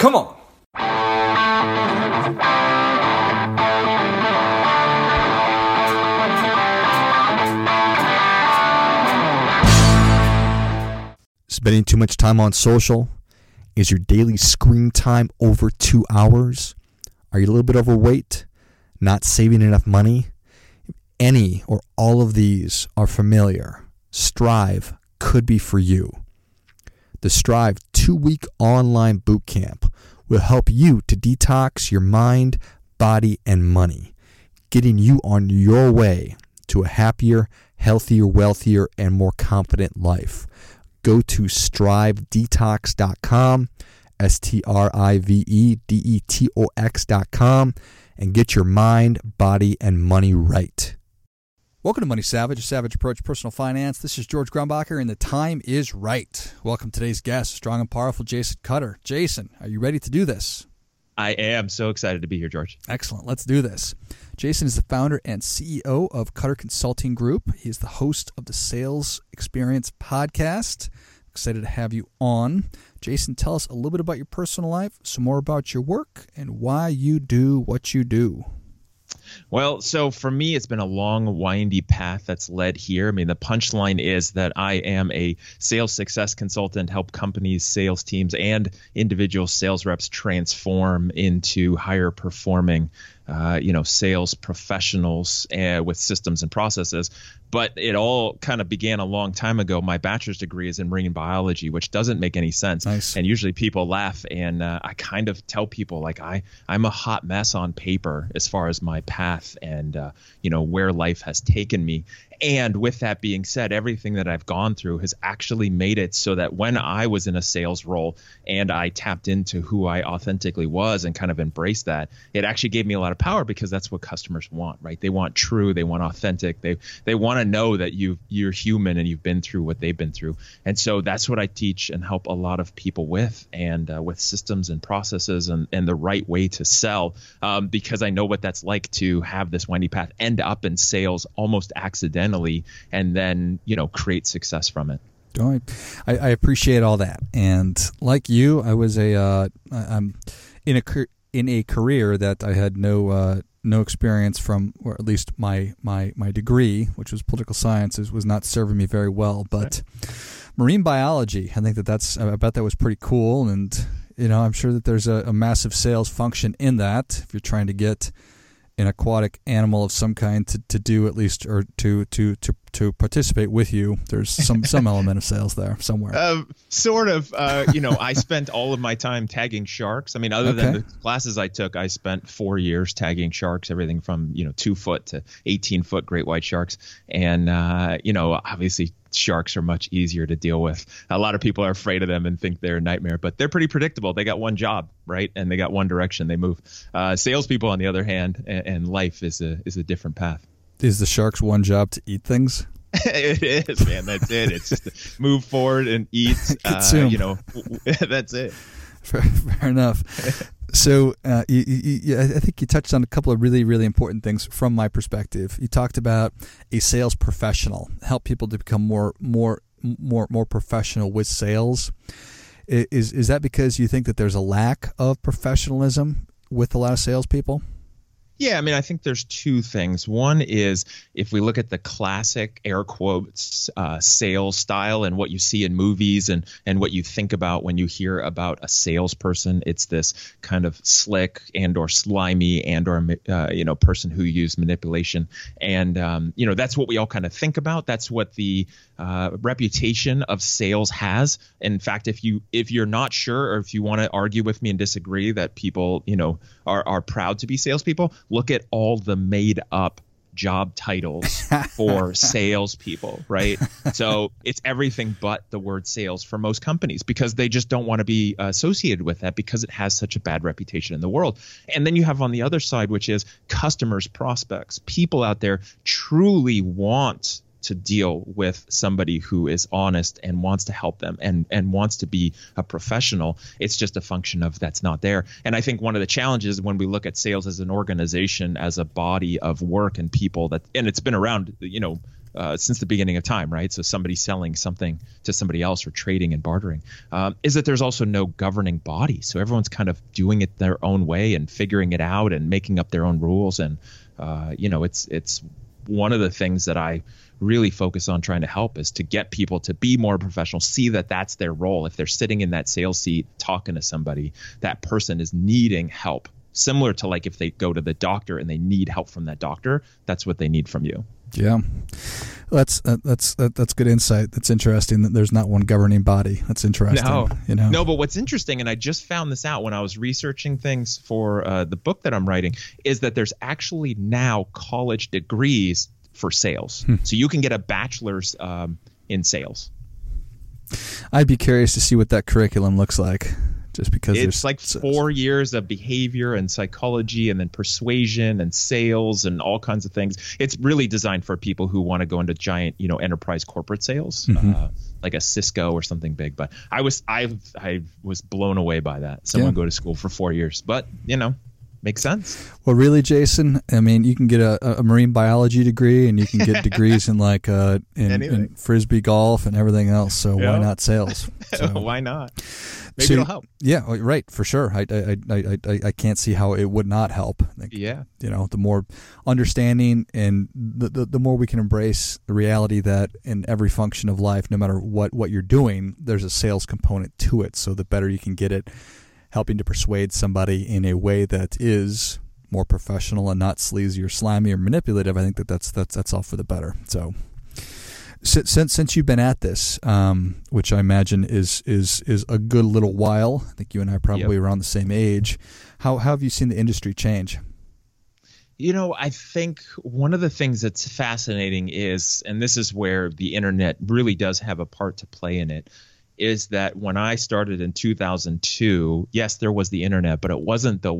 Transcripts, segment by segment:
Come on. Spending too much time on social? Is your daily screen time over 2 hours? Are you a little bit overweight? Not saving enough money? If any or all of these are familiar, Strive could be for you. The Strive 2-week online bootcamp will help you to detox your mind, body, and money, getting you on your way to a happier, healthier, wealthier, and more confident life. Go to strivedetox.com, strivedetox.com, and get your mind, body, and money right. Welcome to Money Savage, a savage approach to personal finance. This is George Grumbacher, and the time is right. Welcome to today's guest, strong and powerful Jason Cutter. Jason, are you ready to do this? I am so excited to be here, George. Excellent. Let's do this. Jason is the founder and CEO of Cutter Consulting Group. He is the host of the Sales Experience podcast. Excited to have you on. Jason, tell us a little bit about your personal life, some more about your work, and why you do what you do. Well, so for me, it's been a long, windy path that's led here. I mean, the punchline is that I am a sales success consultant, help companies, sales teams, and individual sales reps transform into higher performing sales professionals with systems and processes. But it all kind of began a long time ago. My bachelor's degree is in marine biology, which doesn't make any sense. Nice. And usually people laugh, and I kind of tell people like I'm a hot mess on paper as far as my path and where life has taken me. And with that being said, everything that I've gone through has actually made it so that when I was in a sales role and I tapped into who I authentically was and kind of embraced that, it actually gave me a lot of power, because that's what customers want, right? They want true, they want authentic, they want to know that you're human and you've been through what they've been through. And so that's what I teach and help a lot of people with, and with systems and processes and the right way to sell, because I know what that's like to have this windy path, end up in sales almost accidentally, and then create success from it. I appreciate all that, and like you, I was I'm in a career that I had no experience from, or at least my degree, which was political sciences, was not serving me very well. But marine biology, I think I bet that was pretty cool, and I'm sure that there's a massive sales function in that if you're trying to get an aquatic animal of some kind to do at least, or to participate with you. There's some element of sales there somewhere. Sort of. I spent all of my time tagging sharks. I mean, other than the classes I took, I spent 4 years tagging sharks, everything from 2-foot to 18-foot great white sharks. And obviously sharks are much easier to deal with. A lot of people are afraid of them and think they're a nightmare, but they're pretty predictable. They got one job, right? And they got one direction they move. Salespeople, on the other hand, and life is a different path. Is the shark's one job to eat things? It is, man. That's it. It's just to move forward and eat. Consume. That's it. Fair enough. So I think you touched on a couple of really, really important things from my perspective. You talked about a sales professional, help people to become more professional with sales. Is that because you think that there's a lack of professionalism with a lot of salespeople? Yeah, I mean, I think there's two things. One is, if we look at the classic air quotes sales style and what you see in movies and what you think about when you hear about a salesperson, it's this kind of slick and or slimy and or person who used manipulation, and that's what we all kind of think about. That's what the reputation of sales has. In fact, if you're not sure, or if you want to argue with me and disagree that people are proud to be salespeople, look at all the made up job titles for salespeople, right? So it's everything but the word sales for most companies, because they just don't want to be associated with that, because it has such a bad reputation in the world. And then you have on the other side, which is customers, prospects, people out there truly want to deal with somebody who is honest and wants to help them and wants to be a professional. It's just a function of that's not there. And I think one of the challenges when we look at sales as an organization, as a body of work and people and it's been around, since the beginning of time, right? So somebody selling something to somebody else or trading and bartering, is that there's also no governing body. So everyone's kind of doing it their own way and figuring it out and making up their own rules. And, it's one of the things that I really focus on trying to help is to get people to be more professional, see that that's their role. If they're sitting in that sales seat talking to somebody, that person is needing help. Similar to like if they go to the doctor and they need help from that doctor, that's what they need from you. Yeah, that's good insight. That's interesting that there's not one governing body. That's interesting. No, but what's interesting, and I just found this out when I was researching things for the book that I'm writing, is that there's actually now college degrees for sales. So you can get a bachelor's in sales. I'd be curious to see what that curriculum looks like. Just because it's like 4 years of behavior and psychology and then persuasion and sales and all kinds of things. It's really designed for people who want to go into giant, enterprise corporate sales, like a Cisco or something big. But I was blown away by that. Someone go to school for 4 years, but makes sense. Well, really, Jason, I mean, you can get a marine biology degree and you can get degrees in like in Frisbee golf and everything else. So why not sales? So, why not? Maybe it'll help. Yeah, right, for sure. I can't see how it would not help. The more understanding and the more we can embrace the reality that in every function of life, no matter what you're doing, there's a sales component to it. So the better you can get it, helping to persuade somebody in a way that is more professional and not sleazy or slimy or manipulative, I think that's all for the better. So since you've been at this, which I imagine is a good little while, I think you and I are probably around the same age, how have you seen the industry change? I think one of the things that's fascinating is, and this is where the internet really does have a part to play in it, is that when I started in 2002, yes, there was the internet, but it wasn't the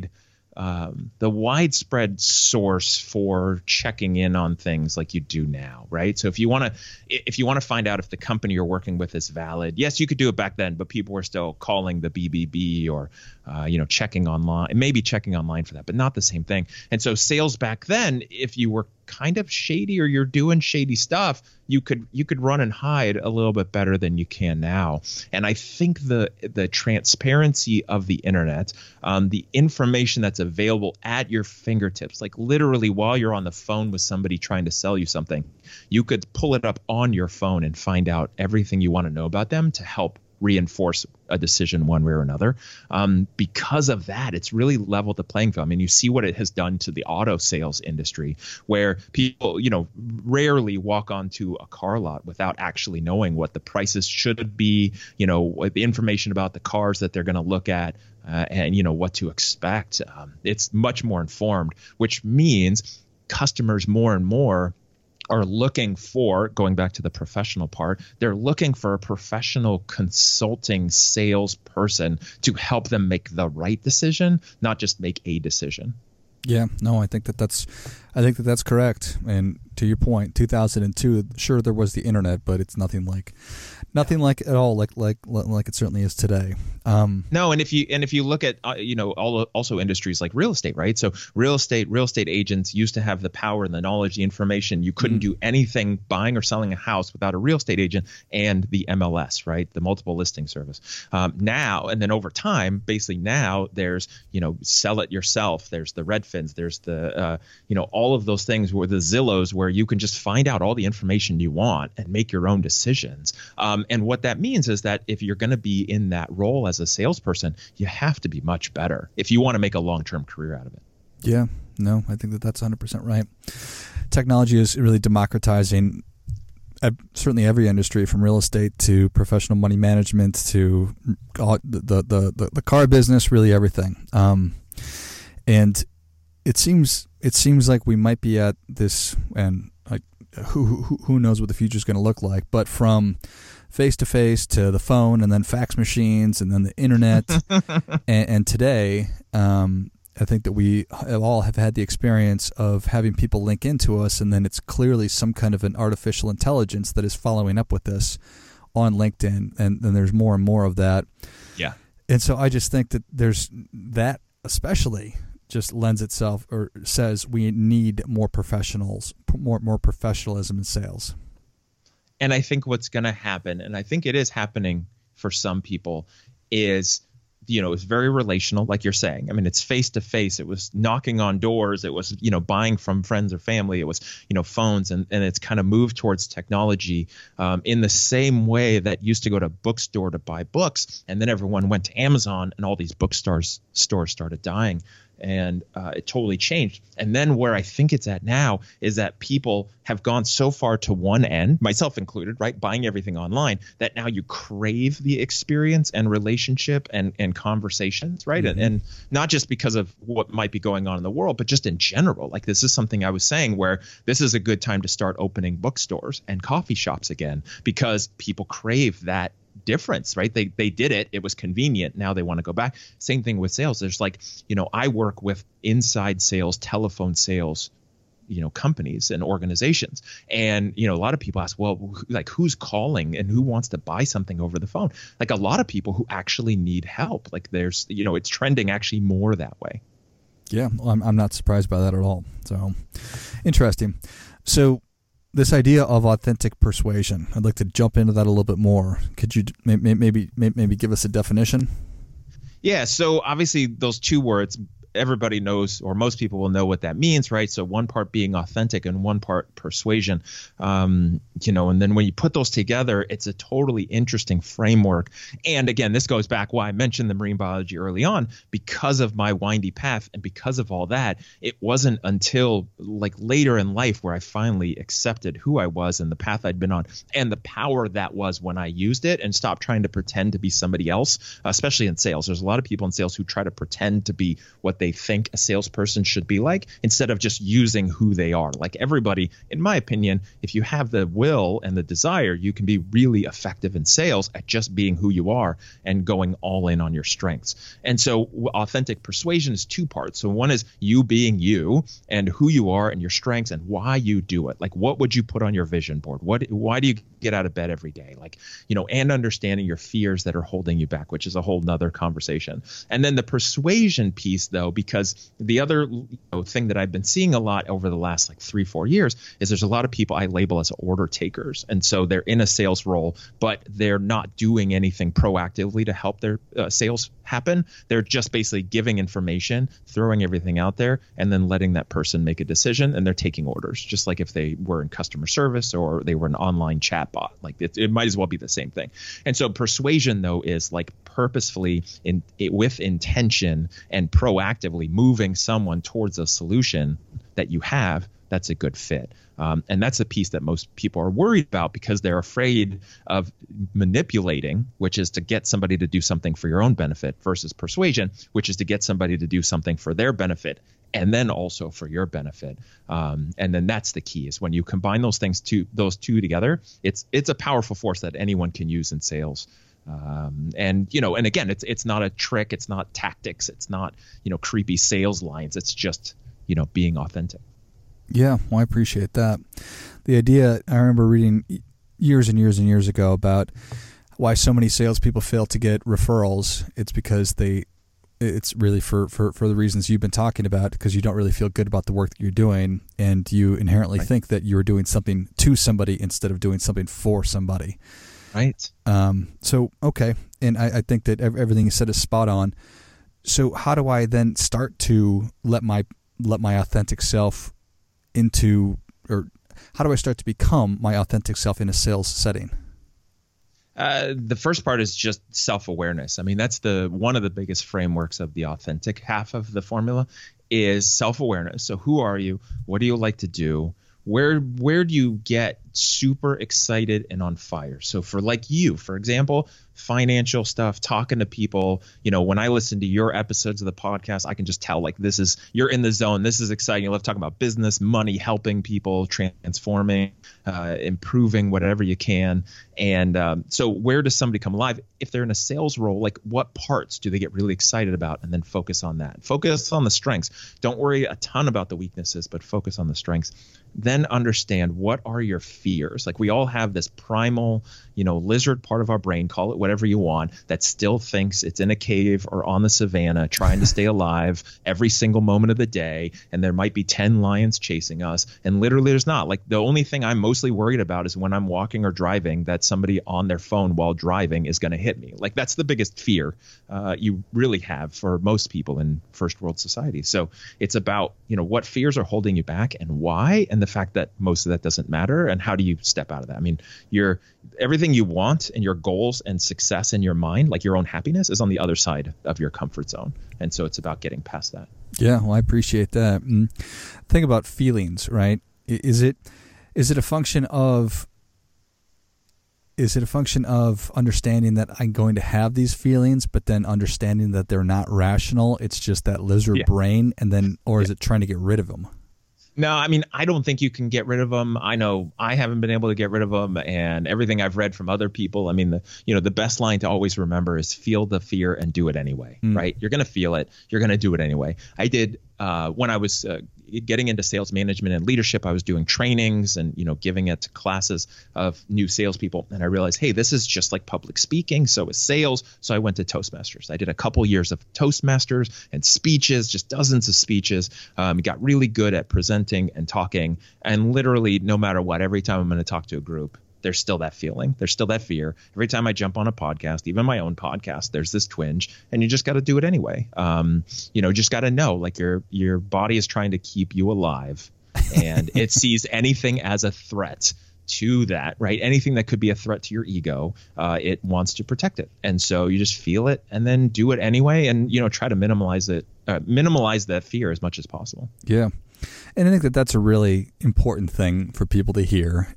widespread source for checking in on things like you do now, right? So if you want to find out if the company you're working with is valid, yes, you could do it back then, but people were still calling the BBB or checking online, maybe checking online for that, but not the same thing. And so sales back then, if you were kind of shady or you're doing shady stuff, you could run and hide a little bit better than you can now. And I think the transparency of the internet, the information that's available at your fingertips, like literally while you're on the phone with somebody trying to sell you something, you could pull it up on your phone and find out everything you want to know about them to help reinforce a decision one way or another. Because of that, it's really leveled the playing field. I mean, you see what it has done to the auto sales industry, where people, rarely walk onto a car lot without actually knowing what the prices should be, the information about the cars that they're going to look at, and what to expect. It's much more informed, which means customers more and more are looking for, going back to the professional part, they're looking for a professional consulting salesperson to help them make the right decision, not just make a decision. Yeah, no, I think that's correct. And to your point, 2002, sure, there was the internet, but it's nothing like at all like it certainly is today. No, and if you look at also industries like real estate, right? So real estate agents used to have the power and the knowledge, the information. You couldn't do anything buying or selling a house without a real estate agent and the MLS, right? The multiple listing service. Now, and then over time, basically now there's sell it yourself. There's the Redfins. There's the all of those things, where the Zillows, where you can just find out all the information you want and make your own decisions. And what that means is that if you're going to be in that role as a salesperson, you have to be much better if you want to make a long-term career out of it. Yeah, no, I think that's 100% right. Technology is really democratizing certainly every industry, from real estate to professional money management to the car business, really everything. And it seems like we might be at this, and like who knows what the future is going to look like, but from face-to-face to the phone, and then fax machines, and then the internet, and today, I think that we all have had the experience of having people link into us, and then it's clearly some kind of an artificial intelligence that is following up with this on LinkedIn, and then there's more and more of that. Yeah. And so I just think that there's that, especially just lends itself or says we need more professionals, more professionalism in sales. And I think what's going to happen, and I think it is happening for some people, is, it's very relational, like you're saying. I mean, it's face to face. It was knocking on doors. It was, buying from friends or family. It was, phones, and it's kind of moved towards technology in the same way that used to go to a bookstore to buy books. And then everyone went to Amazon and all these stores started dying. And it totally changed. And then where I think it's at now is that people have gone so far to one end, myself included, right? Buying everything online, that now you crave the experience and relationship and conversations, right? Mm-hmm. And not just because of what might be going on in the world, but just in general. Like, this is something I was saying, where this is a good time to start opening bookstores and coffee shops again, because people crave that difference, right? They did it. It was convenient. Now they want to go back. Same thing with sales. There's I work with inside sales, telephone sales, companies and organizations. And, a lot of people ask, well, who's calling and who wants to buy something over the phone? Like, a lot of people who actually need help. Like, there's, it's trending actually more that way. Yeah. I'm not surprised by that at all. So interesting. So, this idea of authentic persuasion, I'd like to jump into that a little bit more. Could you maybe give us a definition? Yeah. So obviously those two words, everybody knows, or most people will know what that means, right? So one part being authentic and one part persuasion, and then when you put those together, it's a totally interesting framework. And again, this goes back why I mentioned the marine biology early on, because of my windy path and because of all that. It wasn't until later in life where I finally accepted who I was and the path I'd been on and the power that was when I used it and stopped trying to pretend to be somebody else, especially in sales. There's a lot of people in sales who try to pretend to be what they think a salesperson should be like, instead of just using who they are. Like, everybody, in my opinion, if you have the will and the desire, you can be really effective in sales at just being who you are and going all in on your strengths. And so authentic persuasion is two parts. So one is you being you and who you are and your strengths and why you do it. Like, what would you put on your vision board? Why do you get out of bed every day? And understanding your fears that are holding you back, which is a whole nother conversation. And then the persuasion piece, though, because the other thing that I've been seeing a lot over the last 3-4 years is there's a lot of people I label as order takers. And so they're in a sales role, but they're not doing anything proactively to help their sales happen. They're just basically giving information, throwing everything out there, and then letting that person make a decision. And they're taking orders, just like if they were in customer service or they were an online chatbot. It might as well be the same thing. And so persuasion, though, is purposefully with intention and proactively moving someone towards a solution that you have that's a good fit. And that's the piece that most people are worried about, because they're afraid of manipulating, which is to get somebody to do something for your own benefit, versus persuasion, which is to get somebody to do something for their benefit and then also for your benefit. And then that's the key, is when you combine those two together, it's a powerful force that anyone can use in sales. And again, it's not a trick. It's not tactics. It's not, creepy sales lines. It's just, being authentic. Yeah. Well, I appreciate that. The idea, I remember reading years and years and years ago about why so many salespeople fail to get referrals. It's because it's really for the reasons you've been talking about, because you don't really feel good about the work that you're doing, and you inherently think that you're doing something to somebody instead of doing something for somebody. Right. So, okay. And I think that everything you said is spot on. So how do I then start to let my authentic self into, or how do I start to become my authentic self in a sales setting? The first part is just self-awareness. I mean, that's one of the biggest frameworks of the authentic half of the formula is self-awareness. So who are you? What do you like to do? Where do you get super excited and on fire? So for you, for example, financial stuff, talking to people, when I listen to your episodes of the podcast, I can just tell you're in the zone. This is exciting. You love talking about business, money, helping people, transforming, improving whatever you can. And so where does somebody come alive? If they're in a sales role, what parts do they get really excited about? And then focus on that. Focus on the strengths. Don't worry a ton about the weaknesses, but focus on the strengths. Then understand, what are your fears. Like we all have this primal, lizard part of our brain, call it whatever you want, that still thinks it's in a cave or on the savannah trying to stay alive every single moment of the day. And there might be 10 lions chasing us. And literally there's not. Like the only thing I'm mostly worried about is when I'm walking or driving that somebody on their phone while driving is going to hit me. Like that's the biggest fear you really have for most people in first world society. So it's about, what fears are holding you back and why, and the fact that most of that doesn't matter. And how do you step out of that? I mean, everything you want and your goals and success in your mind, like your own happiness, is on the other side of your comfort zone. And so it's about getting past that. Yeah, well, I appreciate that. Think about feelings, right? Is it a function of understanding that I'm going to have these feelings, but then understanding that they're not rational? It's just that lizard brain, and then, or is it trying to get rid of them? No, I mean, I don't think you can get rid of them. I know I haven't been able to get rid of them, and everything I've read from other people. I mean, the best line to always remember is feel the fear and do it anyway, right? You're going to feel it. You're going to do it anyway. I did when I was getting into sales management and leadership. I was doing trainings and, giving it to classes of new salespeople. And I realized, hey, this is just like public speaking. So is sales. So I went to Toastmasters. I did a couple years of Toastmasters and speeches, just dozens of speeches. Got really good at presenting and talking. And literally, no matter what, every time I'm going to talk to a group, there's still that feeling. There's still that fear. Every time I jump on a podcast, even my own podcast, there's this twinge, and you just got to do it anyway. Just got to know, like your body is trying to keep you alive, and it sees anything as a threat to that, right? Anything that could be a threat to your ego, it wants to protect it. And so you just feel it and then do it anyway, and try to minimize that fear as much as possible. Yeah, and I think that that's a really important thing for people to hear.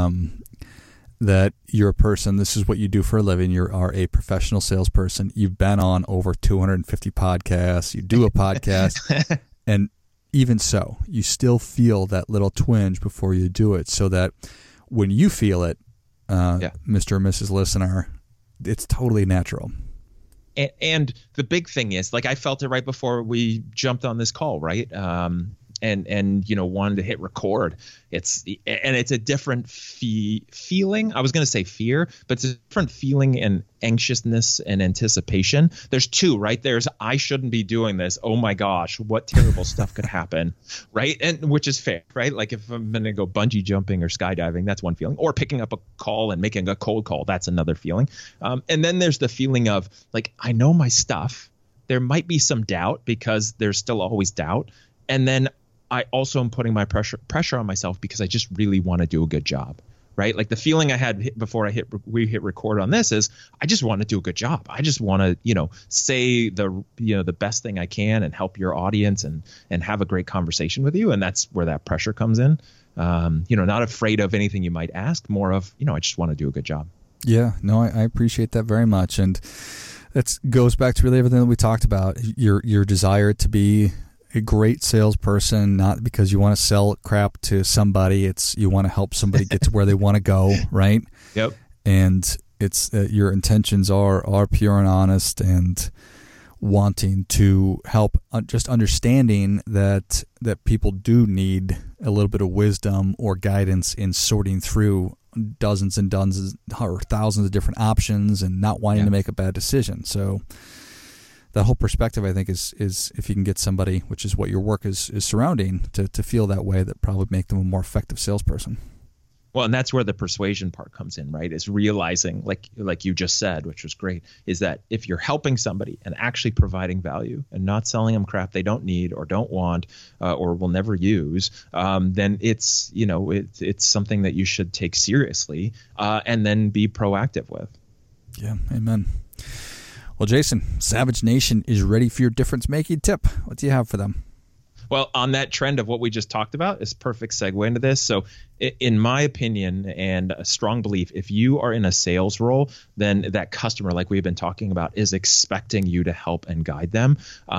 That you're a person, this is what you do for a living. You are a professional salesperson. You've been on over 250 podcasts. You do a podcast. And even so, you still feel that little twinge before you do it, so that when you feel it, Mr. or Mrs. Listener, it's totally natural. And the big thing is, like, I felt it right before we jumped on this call, right? And wanted to hit record. It's a different feeling. I was going to say fear, but it's a different feeling and anxiousness and anticipation. There's two, right? There's I shouldn't be doing this. Oh my gosh, what terrible stuff could happen, right? And which is fair, right? Like if I'm going to go bungee jumping or skydiving, that's one feeling. Or picking up a call and making a cold call, that's another feeling. And then there's the feeling of like, I know my stuff. There might be some doubt because there's still always doubt. And then I also am putting my pressure on myself because I just really want to do a good job, right? Like the feeling I had before we hit record on this is I just want to do a good job. I just want to, say the best thing I can and help your audience and have a great conversation with you. And that's where that pressure comes in. Not afraid of anything you might ask, more of, I just want to do a good job. Yeah, no, I appreciate that very much. And that goes back to really everything that we talked about, your desire to be a great salesperson, not because you want to sell crap to somebody. It's you want to help somebody get to where they want to go, right? Yep. And it's your intentions are pure and honest, and wanting to help. Just understanding that people do need a little bit of wisdom or guidance in sorting through dozens and dozens or thousands of different options and not wanting to make a bad decision. So that whole perspective, I think, is if you can get somebody, which is what your work is surrounding, to feel that way, that probably make them a more effective salesperson. Well, and that's where the persuasion part comes in, right? Is realizing, like you just said, which was great, is that if you're helping somebody and actually providing value and not selling them crap they don't need or don't want or will never use, then it's something that you should take seriously and then be proactive with. Yeah, amen. Well, Jason, Savage Nation is ready for your difference-making tip. What do you have for them? Well, on that trend of what we just talked about is perfect segue into this. So in my opinion and a strong belief, if you are in a sales role, then that customer, like we've been talking about, is expecting you to help and guide them.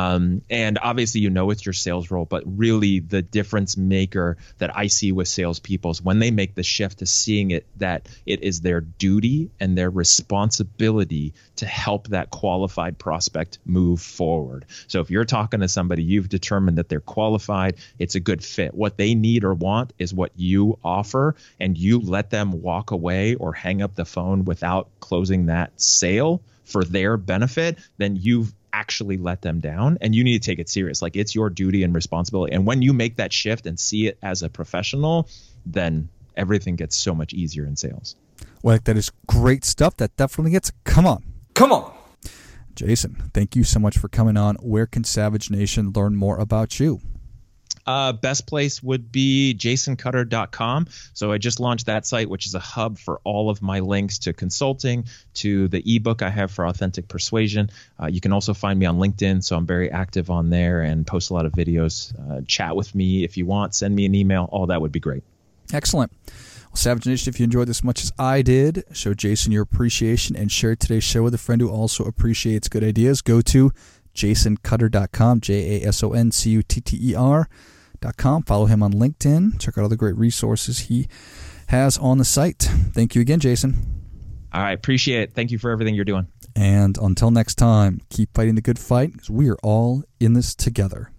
And obviously, it's your sales role, but really the difference maker that I see with salespeople is when they make the shift to seeing it that it is their duty and their responsibility to help that qualified prospect move forward. So if you're talking to somebody, you've determined that they're qualified, it's a good fit. What they need or want is what you offer offer and you let them walk away or hang up the phone without closing that sale for their benefit, then you've actually let them down, and you need to take it serious. Like, it's your duty and responsibility. And when you make that shift and see it as a professional, then everything gets so much easier in sales. Well, that is great stuff. That definitely gets, come on. Jason, thank you so much for coming on. Where can Savage Nation learn more about you? Best place would be jasoncutter.com. So I just launched that site, which is a hub for all of my links to consulting, to the ebook I have for Authentic Persuasion. You can also find me on LinkedIn. So I'm very active on there and post a lot of videos. Chat with me if you want. Send me an email. All that would be great. Excellent. Well, Savage Nation, if you enjoyed this as much as I did, show Jason your appreciation and share today's show with a friend who also appreciates good ideas. Go to jasoncutter.com, jasoncutter.com. Follow him on LinkedIn. Check out all the great resources he has on the site. Thank you again, Jason. All right. Appreciate it. Thank you for everything you're doing. And until next time, keep fighting the good fight, because we are all in this together.